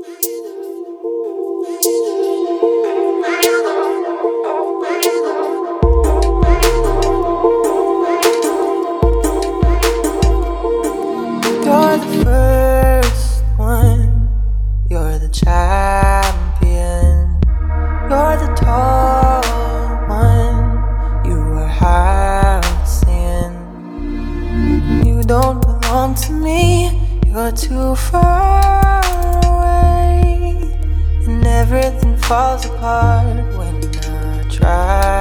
You're the first one, you're the champion, you're the tall one, you are half sin. You don't belong to me, you're too far away, and everything falls apart when I try.